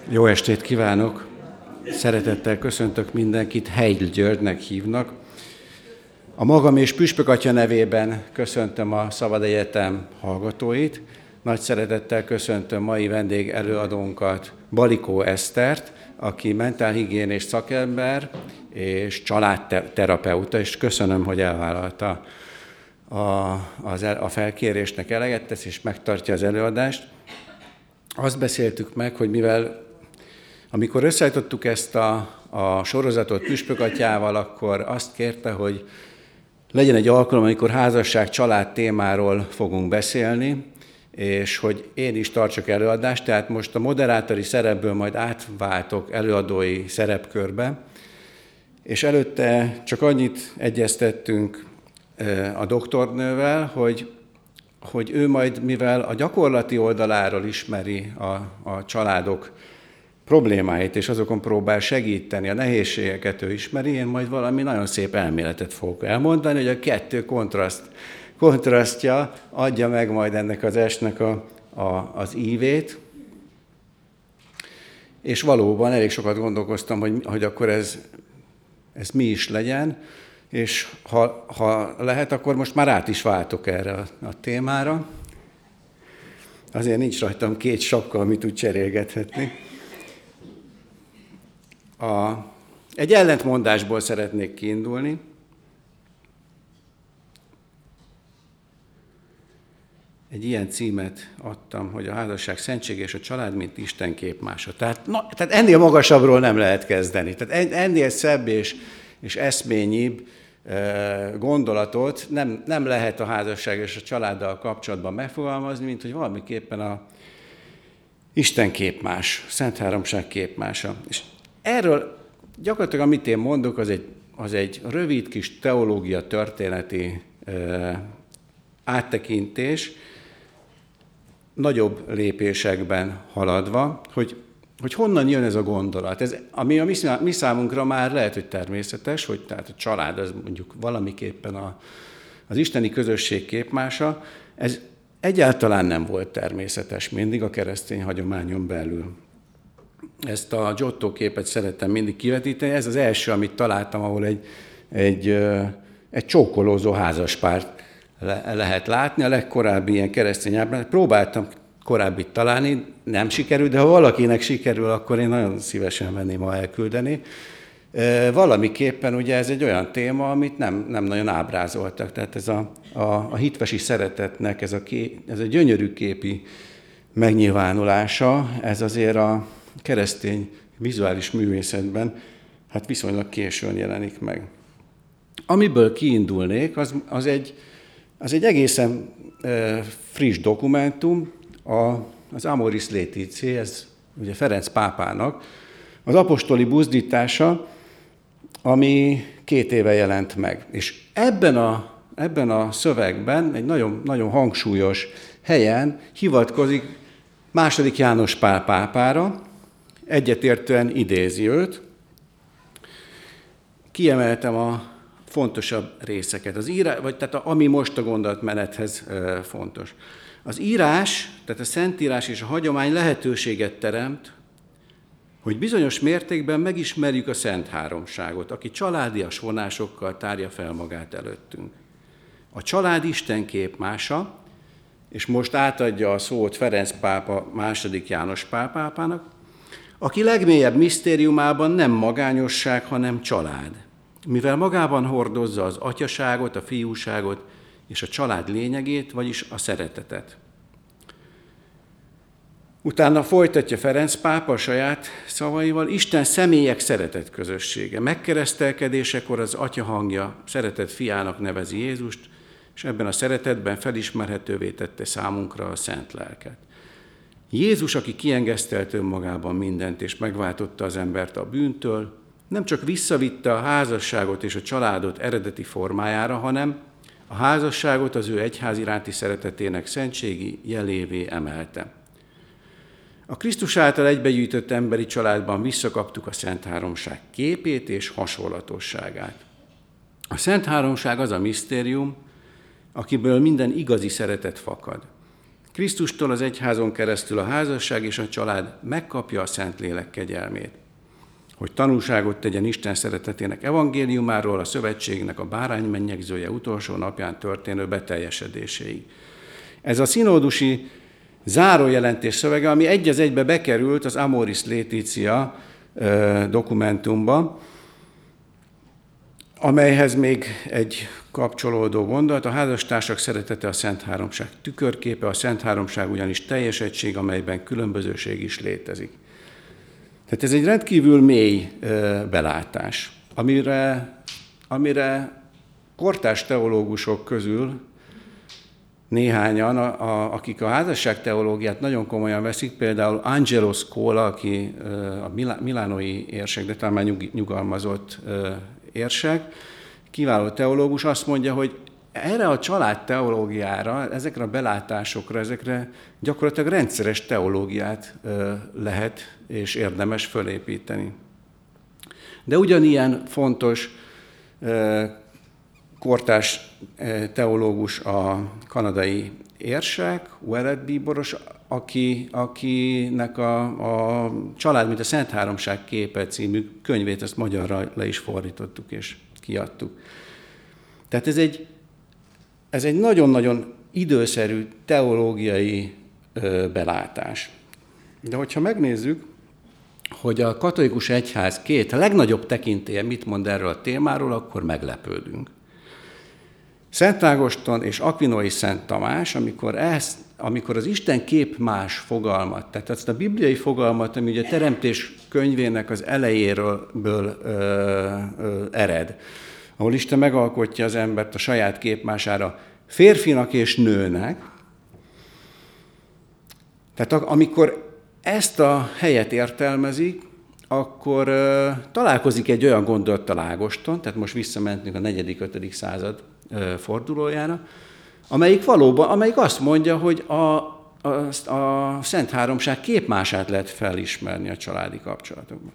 Jó estét kívánok! Szeretettel köszöntök mindenkit, Heidl Györgynek hívnak. A magam és Püspök Atya nevében köszöntöm a Szabad Egyetem hallgatóit. Nagy szeretettel köszöntöm mai vendég előadónkat, Balikó Esztert, aki mentálhigiénés szakember és családterapeuta, és köszönöm, hogy elvállalta a felkérésnek, eleget tesz, és megtartja az előadást. Azt beszéltük meg, hogy mivel amikor összeállítottuk ezt a sorozatot Püspök Atyával, akkor azt kérte, hogy legyen egy alkalom, amikor házasság, család témáról fogunk beszélni, és hogy én is tartsak előadást, tehát most a moderátori szerepből majd átváltok előadói szerepkörbe, és előtte csak annyit egyeztettünk a doktornővel, hogy ő majd, mivel a gyakorlati oldaláról ismeri a családok problémáit, és azokon próbál segíteni, a nehézségeket ő ismeri, én majd valami nagyon szép elméletet fogok elmondani, hogy a kettő kontrasztja adja meg majd ennek az estnek az ívét. És valóban elég sokat gondolkoztam, hogy akkor ez mi is legyen, és ha lehet, akkor most már át is váltok erre a témára. Azért nincs rajtam két sapka, amit úgy cserélgethetni. Egy ellentmondásból szeretnék kiindulni. Egy ilyen címet adtam, hogy a házasság szentsége és a család, mint Isten képmása. Tehát ennél magasabbról nem lehet kezdeni. Tehát ennél szebb és eszményibb gondolatot nem lehet a házasság és a családdal kapcsolatban megfogalmazni, mint hogy valamiképpen a Isten képmás, Szent Háromság képmása. És erről gyakorlatilag, amit én mondok, az egy rövid kis teológia történeti áttekintés, nagyobb lépésekben haladva, hogy honnan jön ez a gondolat. Ami a mi számunkra már lehet, hogy természetes, hogy tehát a család az mondjuk valamiképpen az isteni közösség képmása, ez egyáltalán nem volt természetes mindig a keresztény hagyományon belül. Ezt a Giotto képet szerettem mindig kivetíteni. Ez az első, amit találtam, ahol egy csókolózó házaspárt lehet látni. A legkorábbi ilyen keresztény ábrán. Próbáltam korábbit találni, nem sikerült, de ha valakinek sikerül, akkor én nagyon szívesen venném, ha elküldeni. Valamiképpen ugye ez egy olyan téma, amit nem nagyon ábrázoltak. Tehát ez a hitvesi szeretetnek, ez a gyönyörű képi megnyilvánulása, ez azért a keresztény vizuális művészetben hát viszonylag későn jelenik meg. Amiből kiindulnék, az egy egészen friss dokumentum, az Amoris Laetitia, ez ugye Ferenc pápának az apostoli buzdítása, ami 2 éve jelent meg. És ebben a szövegben egy nagyon, nagyon hangsúlyos helyen hivatkozik II. János Pál pápára, egyetértően idézi őt. Kiemeltem a fontosabb részeket. Tehát ami most a gondolatmenethez fontos. Az írás, tehát a Szentírás és a hagyomány lehetőséget teremt, hogy bizonyos mértékben megismerjük a Szent Háromságot, aki családias vonásokkal tárja fel magát előttünk. A család Isten képmása, és most átadja a szót Ferenc pápa II. János Pál pápának, aki legmélyebb misztériumában nem magányosság, hanem család, mivel magában hordozza az atyaságot, a fiúságot és a család lényegét, vagyis a szeretetet. Utána folytatja Ferenc pápa a saját szavaival, Isten személyek szeretet közössége. Megkeresztelkedésekor az atya hangja szeretett fiának nevezi Jézust, és ebben a szeretetben felismerhetővé tette számunkra a Szent Lelket. Jézus, aki kiengesztelt önmagában mindent, és megváltotta az embert a bűntől, nem csak visszavitte a házasságot és a családot eredeti formájára, hanem a házasságot az ő egyház iránti szeretetének szentségi jelévé emelte. A Krisztus által egybegyűjtött emberi családban visszakaptuk a Szent Háromság képét és hasonlatosságát. A Szent Háromság az a misztérium, akiből minden igazi szeretet fakad. Krisztustól az egyházon keresztül a házasság és a család megkapja a Szentlélek kegyelmét, hogy tanúságot tegyen Isten szeretetének evangéliumáról a szövetségnek a báránymennyegzője utolsó napján történő beteljesedéséig. Ez a szinódusi zárójelentés szövege, ami egy az egybe bekerült az Amoris Laetitia dokumentumba, amelyhez még egy kapcsolódó gondolat, a házastársak szeretete a Szent Háromság tükörképe, a Szent Háromság ugyanis teljes egység, amelyben különbözőség is létezik. Tehát ez egy rendkívül mély belátás, amire kortárs teológusok közül néhányan, akik a házasság teológiát nagyon komolyan veszik, például Angelo Scola, aki a milánói érsek, de talán már nyugalmazott érsek, kiváló teológus, azt mondja, hogy erre a családteológiára, ezekre a belátásokra, ezekre gyakorlatilag rendszeres teológiát lehet és érdemes fölépíteni. De ugyanilyen fontos kortárs teológus a kanadai érsek, Ouellet bíboros, akinek a Család, mint a Szent Háromság képe című könyvét, ezt magyarra le is fordítottuk és kiadtuk. Tehát ez egy nagyon-nagyon időszerű teológiai belátás. De hogyha megnézzük, hogy a katolikus egyház a legnagyobb tekintélye mit mond erről a témáról, akkor meglepődünk. Szent Ágoston és Akvinói Szent Tamás, amikor az Isten képmás fogalmat, tehát azt a bibliai fogalmat, ami ugye a Teremtés könyvének az elejéről ered, ahol Isten megalkotja az embert a saját képmására, férfinak és nőnek. Tehát amikor ezt a helyet értelmezik, akkor találkozik egy olyan gondolattal Ágoston, tehát most visszamentünk a 4.-5. század fordulójára, amelyik azt mondja, hogy a Szent Háromság képmását lehet felismerni a családi kapcsolatokban.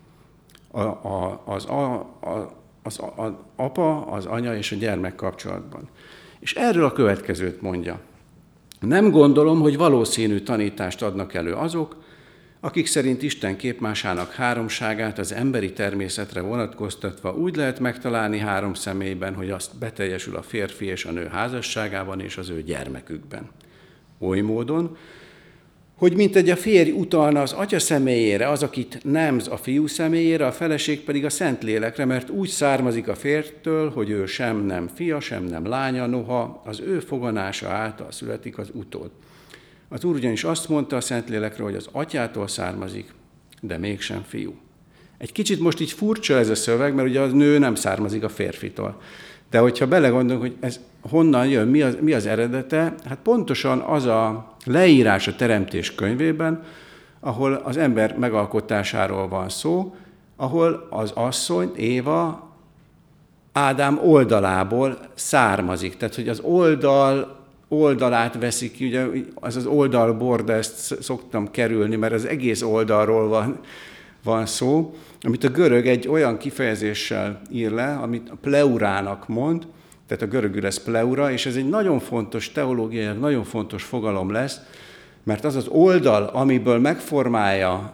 Az apa, az anya és a gyermek kapcsolatban. És erről a következőt mondja. Nem gondolom, hogy valószínű tanítást adnak elő azok, akik szerint Isten képmásának háromságát az emberi természetre vonatkoztatva úgy lehet megtalálni három személyben, hogy azt beteljesül a férfi és a nő házasságában és az ő gyermekükben. Oly módon, hogy mintegy a férj utalna az atya személyére, az, akit nemz a fiú személyére, a feleség pedig a Szentlélekre, mert úgy származik a férjtől, hogy ő sem nem fia, sem nem lánya, noha az ő foganása által születik az utód. Az Úr ugyanis azt mondta a Szentlélekre, hogy az atyától származik, de mégsem fiú. Egy kicsit most így furcsa ez a szöveg, mert ugye a nő nem származik a férfitől. De hogyha belegondolunk, hogy ez honnan jön, mi az eredete, hát pontosan az a leírás a Teremtés könyvében, ahol az ember megalkotásáról van szó, ahol az asszony, Éva, Ádám oldalából származik. Tehát, hogy az oldalát veszik ki, ugye az oldalbor, de ezt szoktam kerülni, mert az egész oldalról van szó, amit a görög egy olyan kifejezéssel ír le, amit a pleurának mond, tehát a görögül lesz pleura, és ez egy nagyon fontos teológiai, nagyon fontos fogalom lesz, mert az az oldal, amiből megformálja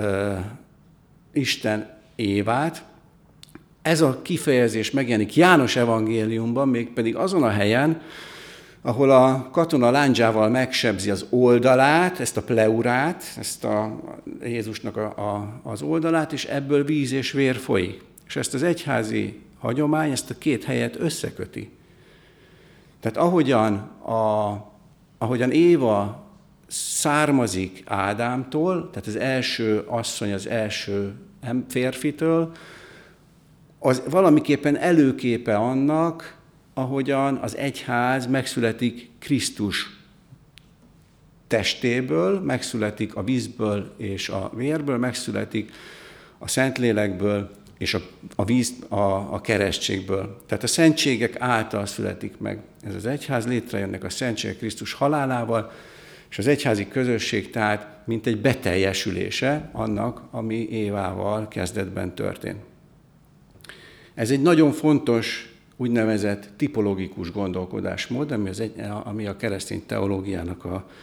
Isten Évát, ez a kifejezés megjelenik János evangéliumban, mégpedig azon a helyen, ahol a katona lándzsával megsebzi az oldalát, ezt a pleurát, ezt a Jézusnak az oldalát, és ebből víz és vér folyik. És ezt az egyházi hagyomány, ezt a két helyet összeköti. Tehát ahogyan Éva származik Ádámtól, tehát az első asszony az első férfitől, az valamiképpen előképe annak, ahogyan az egyház megszületik Krisztus testéből, megszületik a vízből és a vérből, megszületik a Szentlélekből és a keresztségből. Tehát a szentségek által születik meg ez az egyház, létrejönnek a szentségek Krisztus halálával, és az egyházi közösség tehát mint egy beteljesülése annak, ami Évával kezdetben történt. Ez egy nagyon fontos úgynevezett tipológikus gondolkodásmód, ami a keresztény teológiának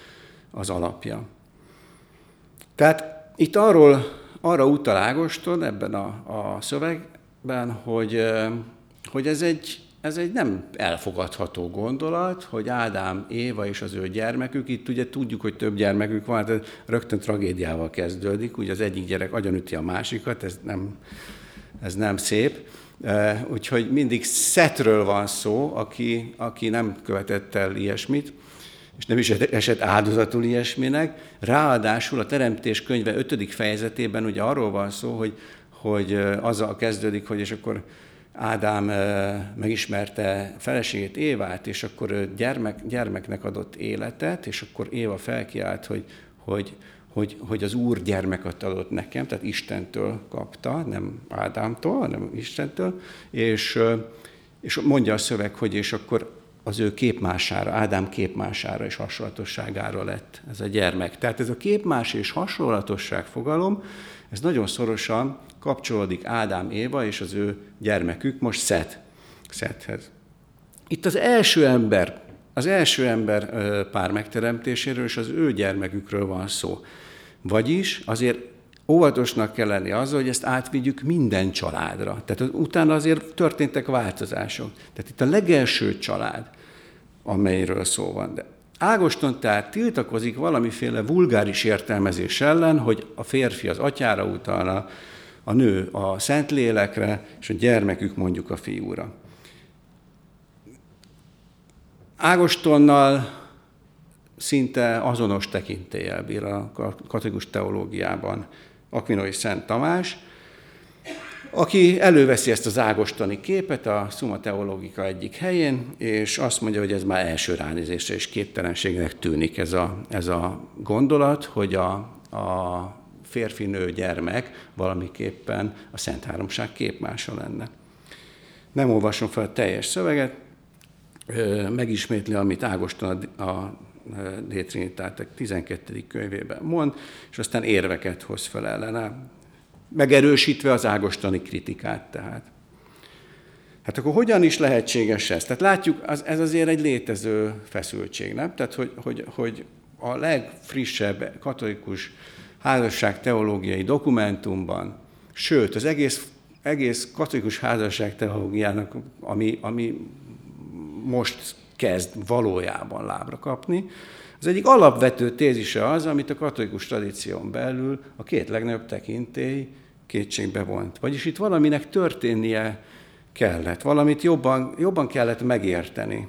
az alapja. Tehát itt arra utal Ágoston ebben a szövegben, hogy ez egy nem elfogadható gondolat, hogy Ádám, Éva és az ő gyermekük, itt ugye tudjuk, hogy több gyermekük van, tehát rögtön tragédiával kezdődik, ugye az egyik gyerek agyonüti a másikat, ez nem szép. Úgyhogy mindig Szetről van szó, aki nem követett el ilyesmit, és nem is esett áldozatul ilyesminek. Ráadásul a Teremtés könyve 5. fejezetében ugye arról van szó, hogy azzal kezdődik, hogy és akkor Ádám megismerte feleségét, Évát, és akkor gyermeknek adott életet, és akkor Éva felkiált, hogy az Úr gyermeket adott nekem, tehát Istentől kapta, nem Ádámtól, hanem Istentől, és mondja a szöveg, hogy és akkor az ő képmására, Ádám képmására és hasonlatosságára lett ez a gyermek. Tehát ez a képmás és hasonlatosság fogalom, ez nagyon szorosan kapcsolódik Ádám, Éva és az ő gyermekük, most Szethez. Itt az első ember pár megteremtéséről és az ő gyermekükről van szó. Vagyis azért óvatosnak kell lenni azzal, hogy ezt átvigyük minden családra. Tehát utána azért történtek változások. Tehát itt a legelső család, amelyről szó van. De Ágoston tehát tiltakozik valamiféle vulgáris értelmezés ellen, hogy a férfi az atyára utalna, a nő a Szentlélekre, és a gyermekük mondjuk a fiúra. Ágostonnal szinte azonos tekintéllyel bír a katolikus teológiában Akvinói Szent Tamás, aki előveszi ezt az ágostoni képet a Summa Theologica egyik helyén, és azt mondja, hogy ez már első ránézésre is képtelenségnek tűnik ez a gondolat, hogy a férfi-nő gyermek valamiképpen a Szent Háromság képmása lenne. Nem olvasom fel a teljes szöveget, megismétli, amit Ágoston a De Trinitate 12. könyvében mond, és aztán érveket hoz fel ellene, megerősítve az ágostoni kritikát tehát. Hát akkor hogyan is lehetséges ez? Tehát látjuk, ez azért egy létező feszültség, nem? Tehát, hogy a legfrissebb katolikus házasságteológiai dokumentumban, sőt, az egész katolikus házasságteológiának, ami most kezd valójában lábra kapni, az egyik alapvető tézise az, amit a katolikus tradíción belül a két legnagyobb tekintély kétségbe vont. Vagyis itt valaminek történnie kellett, valamit jobban kellett megérteni.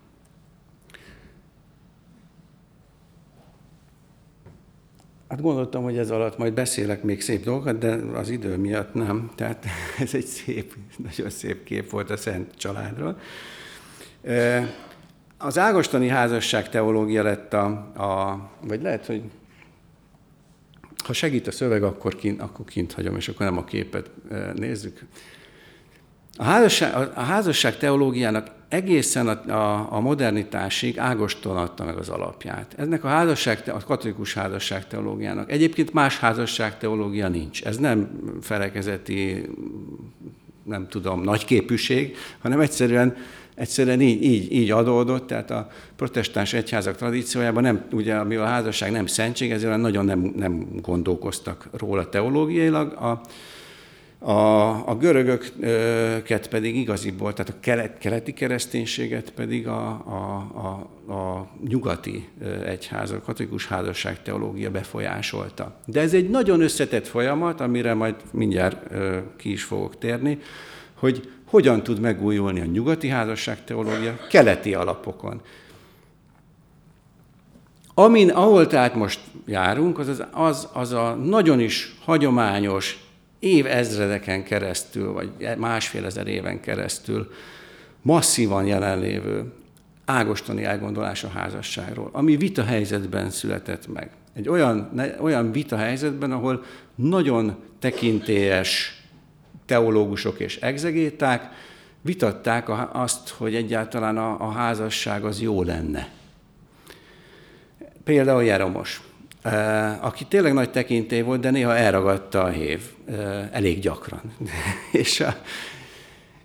Hát gondoltam, hogy ez alatt majd beszélek még szép dolgokat, de az idő miatt nem. Tehát ez egy nagyon szép kép volt a Szent Családról. Az ágostoni házasság teológia lett vagy lehet, hogy ha segít a szöveg, akkor kint hagyom, és akkor nem a képet nézzük. A házasság teológiának egészen a modernitásig Ágoston adta meg az alapját. Ennek a katolikus házasság teológiának. Egyébként más házasság teológia nincs. Ez nem felekezeti, nem tudom, nagyképűség, hanem egyszerűen így adódott, tehát a protestáns egyházak tradíciójában nem, ugye, mivel a házasság nem szentség, ezért nagyon nem gondolkoztak róla teológiailag. A görögöket pedig igaziból, tehát a keleti kereszténységet pedig a nyugati egyház, a katolikus házasság teológia befolyásolta. De ez egy nagyon összetett folyamat, amire majd mindjárt ki is fogok térni, hogy hogyan tud megújulni a nyugati házasságteológia keleti alapokon. Ahol tehát most járunk, az a nagyon is hagyományos, évezredeken keresztül, vagy másfél ezer éven keresztül masszívan jelenlévő ágostoni elgondolás a házasságról, ami vitahelyzetben született meg. Egy olyan vitahelyzetben, ahol nagyon tekintélyes teológusok és egzegéták vitatták azt, hogy egyáltalán a házasság az jó lenne. Például Jeromos, aki tényleg nagy tekintély volt, de néha elragadta a hév, elég gyakran.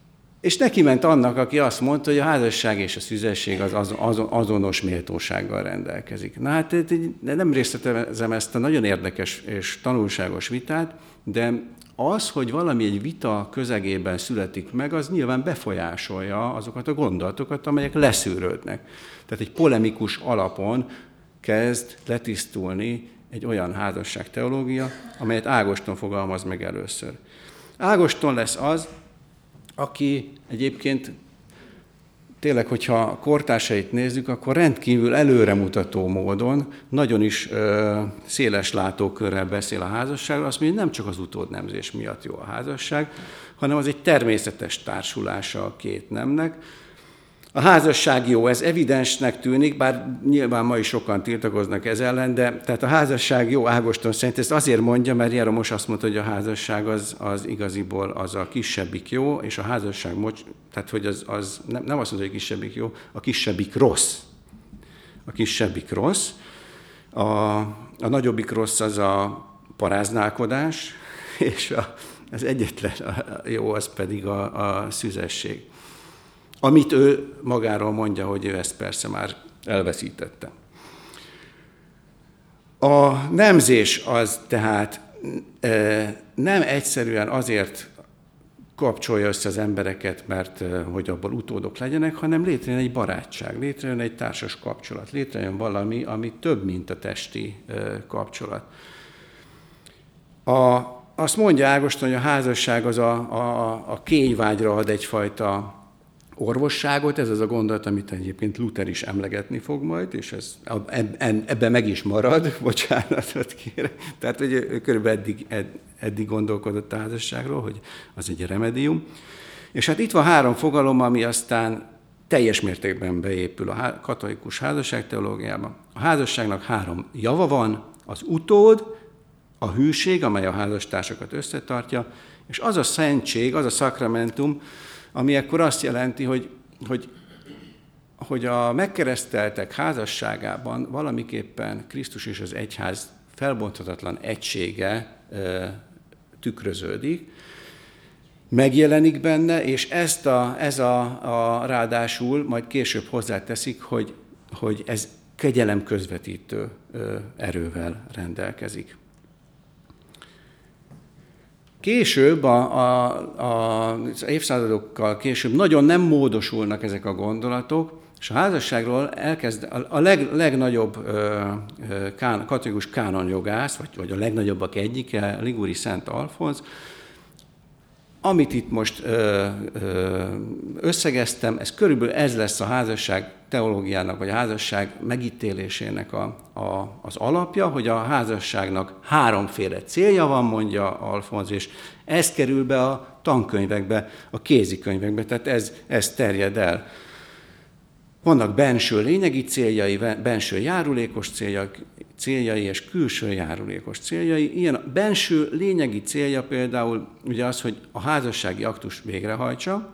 És neki ment annak, aki azt mondta, hogy a házasság és a szüzesség az azonos méltósággal rendelkezik. Na hát nem részletezem ezt a nagyon érdekes és tanulságos vitát, de az, hogy valami egy vita közegében születik meg, az nyilván befolyásolja azokat a gondolatokat, amelyek leszűrődnek. Tehát egy polemikus alapon kezd letisztulni egy olyan házasságteológia, amelyet Ágoston fogalmaz meg először. Ágoston lesz az, aki egyébként tényleg, hogyha a kortársait nézzük, akkor rendkívül előremutató módon, nagyon is széles látókörrel beszél a házasságról, azt mondja, hogy nem csak az utódnemzés miatt jó a házasság, hanem az egy természetes társulása a két nemnek. A házasság jó, ez evidensnek tűnik, bár nyilván ma is sokan tiltakoznak ez ellen, de tehát a házasság jó, Ágoston szerint ezt azért mondja, mert Jeromos azt mondta, hogy a házasság az igaziból az a kisebbik jó, és a házasság, tehát hogy az nem azt mondja, hogy kisebbik jó, a kisebbik rossz. A kisebbik rossz. A nagyobbik rossz az a paráználkodás, és az egyetlen jó az pedig a szüzesség. Amit ő magáról mondja, hogy ő ezt persze már elveszítette. A nemzés az tehát nem egyszerűen azért kapcsolja össze az embereket, mert hogy abból utódok legyenek, hanem létrejön egy barátság, létrejön egy társas kapcsolat, létrejön valami, ami több, mint a testi kapcsolat. Azt mondja Ágoston, hogy a házasság az a kényvágyra ad egyfajta orvosságot, ez az a gondolat, amit egyébként Luther is emlegetni fog majd, és ebben meg is marad, bocsánatot kérek. Tehát, hogy ő körülbelül eddig gondolkodott a házasságról, hogy az egy remedium. És hát itt van 3 fogalom, ami aztán teljes mértékben beépül a katolikus házasságteológiába. A házasságnak 3 java van, az utód, a hűség, amely a házastársakat összetartja, és az a szentség, az a szakramentum, ami akkor azt jelenti, hogy a megkereszteltek házasságában valamiképpen Krisztus és az egyház felbonthatatlan egysége tükröződik, megjelenik benne, és ez ráadásul majd később hozzáteszik, hogy ez kegyelem közvetítő erővel rendelkezik. Később, az évszázadokkal később nagyon nem módosulnak ezek a gondolatok, és a házasságról elkezd a legnagyobb katolikus kánonjogász, vagy a legnagyobbak egyike, Liguri Szent Alfonz, amit itt most összegeztem, ez körülbelül ez lesz a házasság teológiának, vagy a házasság megítélésének az alapja, hogy a házasságnak 3 célja van, mondja Alfonz, és ez kerül be a tankönyvekbe, a kézikönyvekbe, tehát ez terjed el. Vannak benső lényegi céljai, benső járulékos céljai és külső járulékos céljai. Ilyen a benső lényegi célja például ugye az, hogy a házassági aktus végrehajtsa,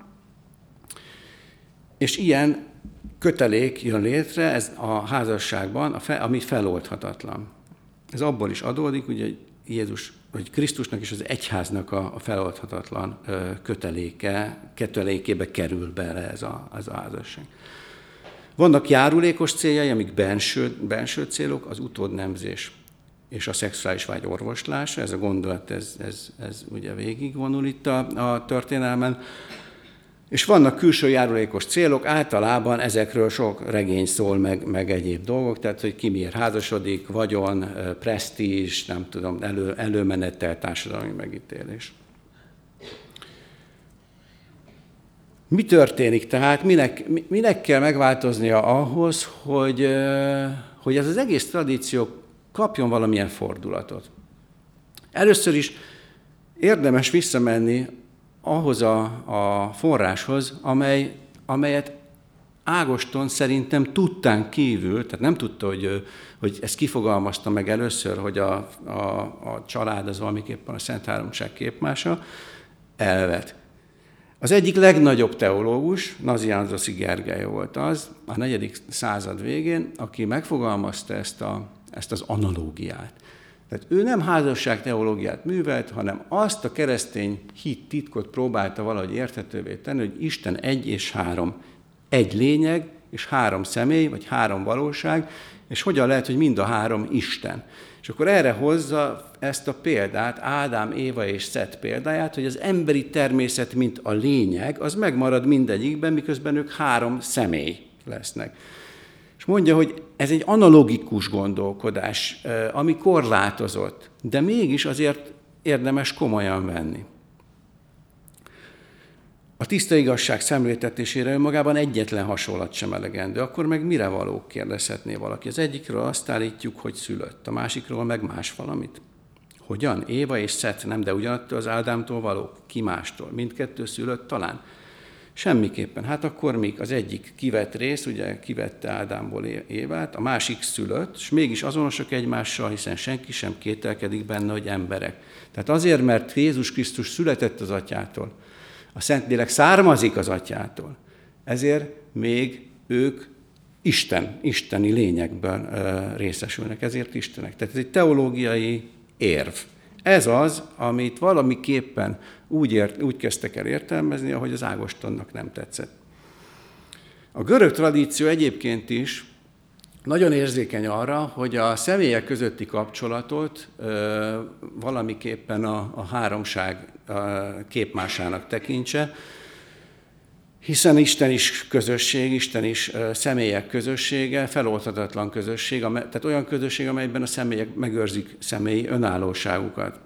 és ilyen kötelék jön létre ez a házasságban, ami feloldhatatlan. Ez abból is adódik, ugye, hogy Jézus, vagy Krisztusnak és az egyháznak a feloldhatatlan kötelékébe kerül bele ez a házasság. Vannak járulékos céljai, amik benső célok, az utódnemzés és a szexuális vágy orvoslása. Ez a gondolat, ez ugye végigvonul itt a történelmen. És vannak külső járulékos célok, általában ezekről sok regény szól, meg egyéb dolgok, tehát hogy ki miért házasodik, vagyon, presztízs, nem tudom, előmenetel, társadalmi megítélés. Mi történik tehát, minek kell megváltoznia ahhoz, hogy ez az egész tradíció kapjon valamilyen fordulatot? Először is érdemes visszamenni ahhoz a forráshoz, amelyet Ágoston szerintem tudtán kívül, tehát nem tudta, hogy ezt kifogalmazta meg először, hogy a család az valamiképpen a Szent Háromság képmása, elvet. Az egyik legnagyobb teológus, Nazianzoszi Gergely volt az, a 4. század végén, aki megfogalmazta ezt az analógiát. Tehát ő nem házasságteológiát művelt, hanem azt a keresztény hit titkot próbálta valahogy érthetővé tenni, hogy Isten egy és három. Egy lényeg, és három személy, vagy három valóság, és hogyan lehet, hogy mind a három Isten. És akkor erre hozza ezt a példát, Ádám, Éva és Szet példáját, hogy az emberi természet, mint a lényeg, az megmarad mindegyikben, miközben ők három személy lesznek. És mondja, hogy ez egy analogikus gondolkodás, ami korlátozott, de mégis azért érdemes komolyan venni. A tiszta igazság szemléltetésére önmagában egyetlen hasonlat sem elegendő. Akkor meg mire való, kérdezhetné valaki. Az egyikről azt állítjuk, hogy szülött, a másikról meg más valamit. Hogyan? Éva és Szet nem, de ugyanattól az Ádámtól való, ki mástól. Mindkettő szülött talán? Semmiképpen. Hát akkor még az egyik kivett rész, ugye kivette Ádámból Évát, a másik szülött, és mégis azonosak egymással, hiszen senki sem kételkedik benne, hogy emberek. Tehát azért, mert Jézus Krisztus született az Atyától, a Szentlélek származik az Atyától, ezért még ők isteni lényekben részesülnek, ezért Istenek. Tehát ez egy teológiai érv. Ez az, amit valamiképpen úgy kezdtek el értelmezni, ahogy az Ágostonnak nem tetszett. A görög tradíció egyébként is nagyon érzékeny arra, hogy a személyek közötti kapcsolatot valamiképpen a háromság képmásának tekintse, hiszen Isten is közösség, Isten is személyek közössége, feloldhatatlan közösség, tehát olyan közösség, amelyben a személyek megőrzik személyi önállóságukat.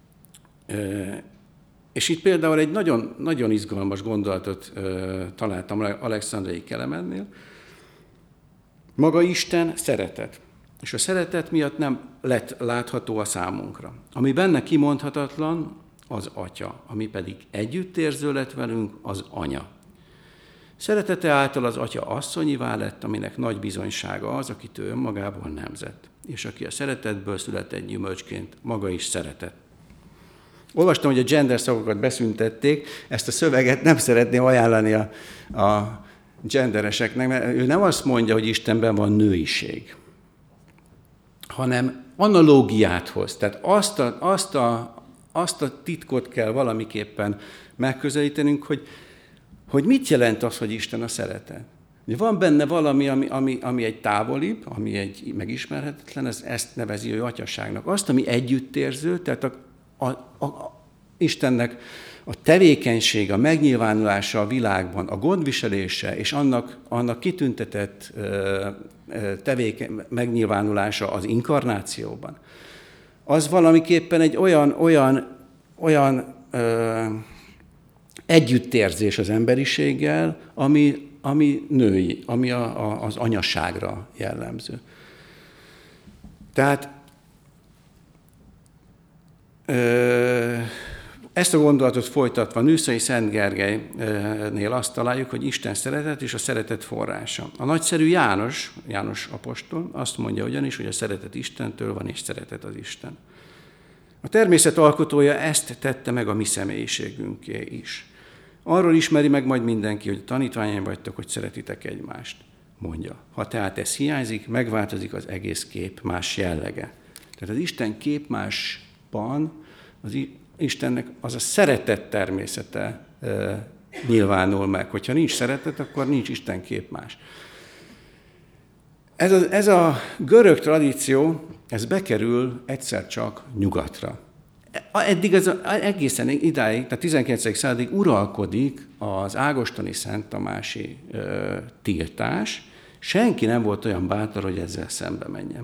És itt például egy nagyon, nagyon izgalmas gondolatot találtam Alexandriai Kelemennél. Maga Isten szeretet, és a szeretet miatt nem lett látható a számunkra. Ami benne kimondhatatlan, az Atya, ami pedig együttérző lett velünk, az Anya. Szeretete által az Atya asszonyivá lett, aminek nagy bizonysága az, akit ő önmagából nemzett, és aki a szeretetből született gyümölcsként maga is szeretett. Olvastam, hogy a gender szavakat beszüntették, ezt a szöveget nem szeretném ajánlani a gendereseknek, mert ő nem azt mondja, hogy Istenben van nőiség, hanem analógiát hoz. Tehát azt a titkot kell valamiképpen megközelítenünk, hogy mit jelent az, hogy Isten a szeretet. Van benne valami, ami egy távolibb, ami egy megismerhetetlen, ezt nevezi ő atyaságnak. Azt, ami együttérző, tehát Istennek a tevékenység, a megnyilvánulása a világban, a gondviselése és annak kitüntetett megnyilvánulása az inkarnációban, az valamiképpen egy olyan együttérzés az emberiséggel, ami női, ami az anyaságra jellemző. Tehát ezt a gondolatot folytatva Nűszai Szent Gergelynél azt találjuk, hogy Isten szeretet és a szeretet forrása. A nagyszerű János apostol azt mondja ugyanis, hogy a szeretet Istentől van, és szeretet az Isten. A természet alkotója ezt tette meg a mi személyiségünké is. Arról ismeri meg majd mindenki, hogy tanítványaim vagytok, hogy szeretitek egymást, mondja. Ha tehát ez hiányzik, megváltozik az egész kép más jellege. Tehát az Isten képmásban az Istennek az a szeretet természete nyilvánul meg. Hogyha nincs szeretet, akkor nincs Isten képmás. Ez a görög tradíció, ez bekerül egyszer csak nyugatra. Eddig egészen idáig, tehát 19. századig uralkodik az ágostoni Szent Tamási tiltás. Senki nem volt olyan bátor, hogy ezzel szembe menjen.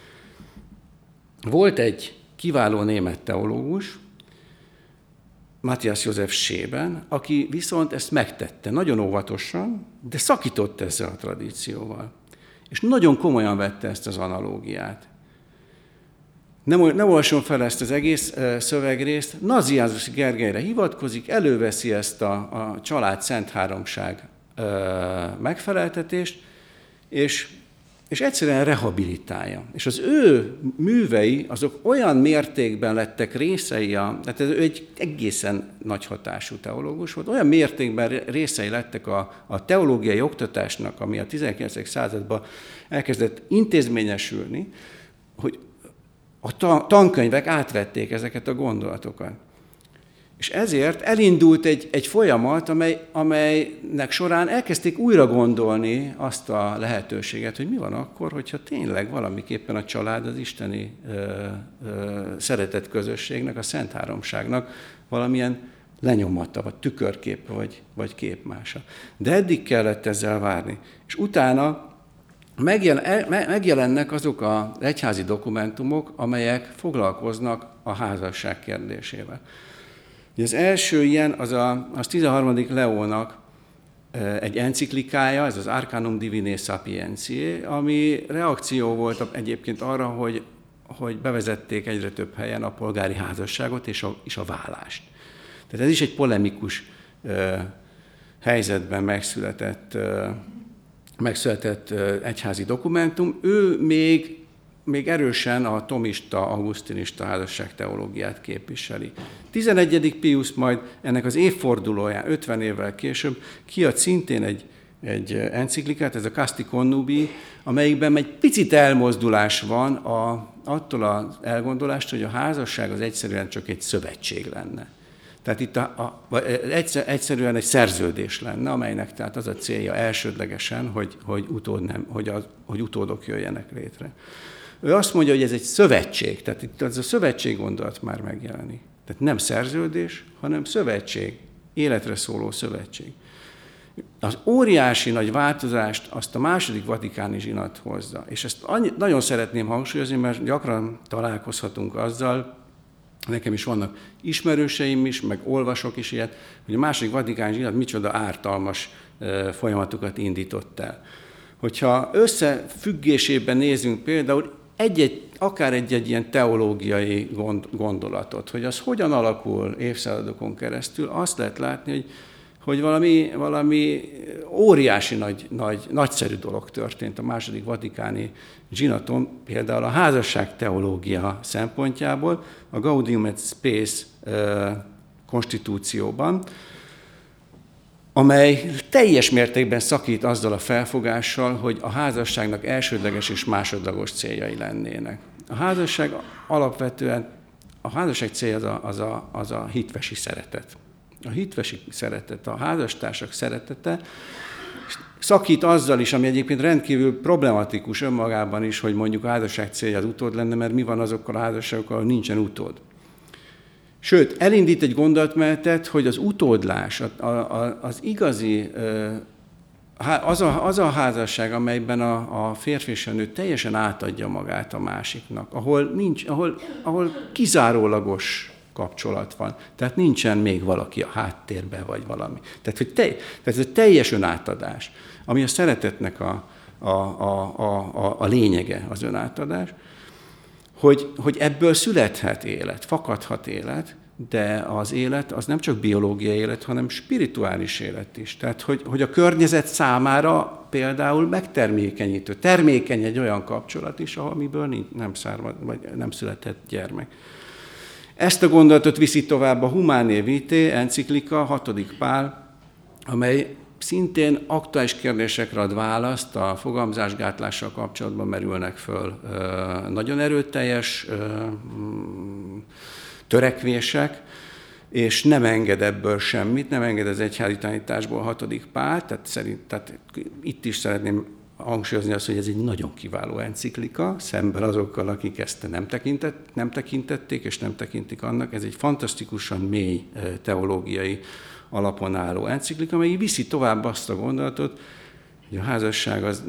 Volt egy kiváló német teológus, Matthias Josef Scheben, aki viszont ezt megtette nagyon óvatosan, de szakított ezzel a tradícióval. És nagyon komolyan vette ezt az analógiát. Nem olvasom fel ezt az egész szövegrészt, Nazianzusi Gergelyre hivatkozik, előveszi ezt a család szent háromság megfeleltetést, és egyszerűen rehabilitálja. És az ő művei, azok olyan mértékben lettek részei, tehát ő egy egészen nagy hatású teológus volt, olyan mértékben részei lettek a teológiai oktatásnak, ami a 19. században elkezdett intézményesülni, hogy a tankönyvek átvették ezeket a gondolatokat. És ezért elindult egy folyamat, amelynek során elkezdték újra gondolni azt a lehetőséget, hogy mi van akkor, hogyha tényleg valamiképpen a család az isteni szeretett közösségnek, a Szent Háromságnak valamilyen lenyomata, vagy tükörkép, vagy képmása. De eddig kellett ezzel várni. És utána megjelennek azok az egyházi dokumentumok, amelyek foglalkoznak a házasság kérdésével. Az első ilyen az 13. Leónak egy enciklikája, ez az Arcanum Divinae Sapientiae, ami reakció volt egyébként arra, hogy bevezették egyre több helyen a polgári házasságot és a vállást. Tehát ez is egy polemikus helyzetben megszületett egyházi dokumentum. Ő még erősen a thomista, augustinista házasságteológiát képviseli. 11. Pius majd ennek az évfordulóján, 50 évvel később kiad szintén egy enciklikát, ez a Casti Connubii, amelyikben egy picit elmozdulás van attól az elgondolást, hogy a házasság az egyszerűen csak egy szövetség lenne. Tehát itt egyszerűen egy szerződés lenne, amelynek tehát az a célja elsődlegesen, hogy utódok jöjjenek létre. Ő azt mondja, hogy ez egy szövetség, tehát itt az a szövetség gondolat már megjelenik. Tehát nem szerződés, hanem szövetség, életre szóló szövetség. Az óriási nagy változást azt a második vatikáni zsinat hozza. És ezt nagyon szeretném hangsúlyozni, mert gyakran találkozhatunk azzal, nekem is vannak ismerőseim is, meg olvasok is ilyet, hogy a második vatikáni zsinat micsoda ártalmas folyamatokat indított el. Hogyha összefüggésében nézünk például akár egy ilyen teológiai gondolatot, hogy az hogyan alakul évszázadokon keresztül, azt lehet látni, hogy valami óriási nagyszerű dolog történt a második vatikáni zsinaton, például a házasság teológia szempontjából, a Gaudium et Spes konstitúcióban, amely teljes mértékben szakít azzal a felfogással, hogy a házasságnak elsődleges és másodlagos céljai lennének. A házasság alapvetően, a házasság célja az a hitvesi szeretet. A hitvesi szeretet, a házastársak szeretete szakít azzal is, ami egyébként rendkívül problematikus önmagában is, hogy mondjuk a házasság célja az utód lenne, mert mi van azokkal a házasságokkal, ahol nincsen utód. Sőt, elindít egy gondolatmenetet, hogy az utódlás, az igazi, az a házasság, amelyben a férfi és a nő teljesen átadja magát a másiknak, ahol kizárólagos kapcsolat van. Tehát nincsen még valaki a háttérben, vagy valami. Tehát ez egy teljes önátadás, ami a szeretetnek a lényege, az önátadás, hogy ebből születhet élet, fakadhat élet, de az élet az nem csak biológiai élet, hanem spirituális élet is. Tehát, hogy a környezet számára például megtermékenyítő, termékeny egy olyan kapcsolat is, amiből nem születhet gyermek. Ezt a gondolatot viszi tovább a Humanae Vitae enciklika, 6. Pál, amely szintén aktuális kérdésekre ad választ, a fogamzásgátlással kapcsolatban merülnek föl nagyon erőteljes törekvések, és nem enged ebből semmit, nem enged az egyházi tanításból a 6. Pál, tehát itt is szeretném hangsúlyozni azt, hogy ez egy nagyon kiváló enciklika, szemben azokkal, akik ezt nem tekintették, és nem tekintik annak. Ez egy fantasztikusan mély teológiai alapon álló enciklika, amely viszi tovább azt a gondolatot, hogy a házasság az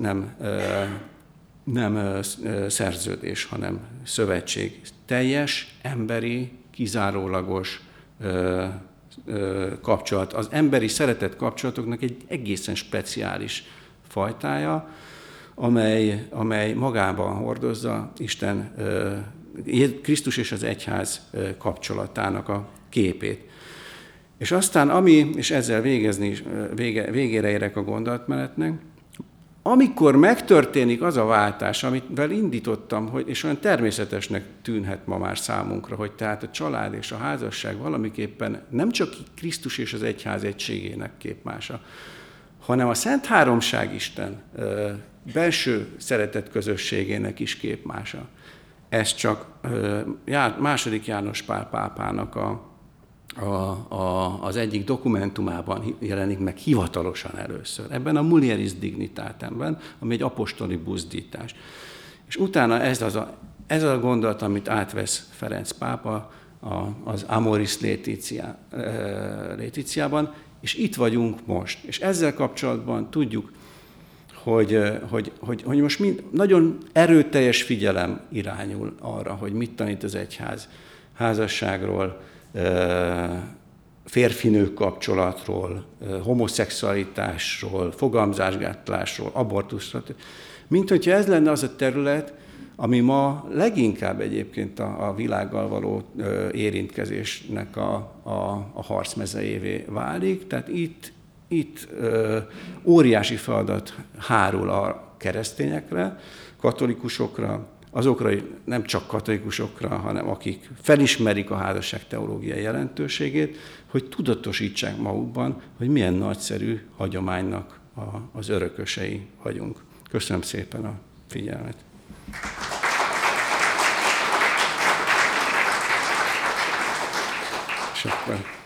nem szerződés, hanem szövetség. Teljes, emberi, kizárólagos kapcsolat. Az emberi szeretett kapcsolatoknak egy egészen speciális fajtája, amely magában hordozza Isten, Krisztus és az egyház kapcsolatának a képét. És aztán és ezzel végére érek a gondolatmenetnek, amikor megtörténik az a váltás, amivel indítottam, és olyan természetesnek tűnhet ma már számunkra, hogy tehát a család és a házasság valamiképpen nem csak Krisztus és az egyház egységének képmása, hanem a Szent Háromság Isten belső szeretett közösségének is képmása. ez csak második János Pál pápának az egyik dokumentumában jelenik meg hivatalosan először, ebben a Mulieris Dignitatemben, ami egy apostoli buzdítás. És utána ez a gondolat, amit átvesz Ferenc pápa az Amoris Laetitiában, és itt vagyunk most. És ezzel kapcsolatban tudjuk, hogy most nagyon erőteljes figyelem irányul arra, hogy mit tanít az egyház házasságról, férfinő kapcsolatról, homoszexualitásról, fogamzásgátlásról, abortuszról. Mint hogyha ez lenne az a terület, ami ma leginkább egyébként a világgal való érintkezésnek a harcmezejévé válik. Tehát itt óriási feladat hárul a keresztényekre, katolikusokra, azokra, nem csak katolikusokra, hanem akik felismerik a házasság teológiai jelentőségét, hogy tudatosítsák magukban, hogy milyen nagyszerű hagyománynak az örökösei vagyunk. Köszönöm szépen a figyelmet. És akkor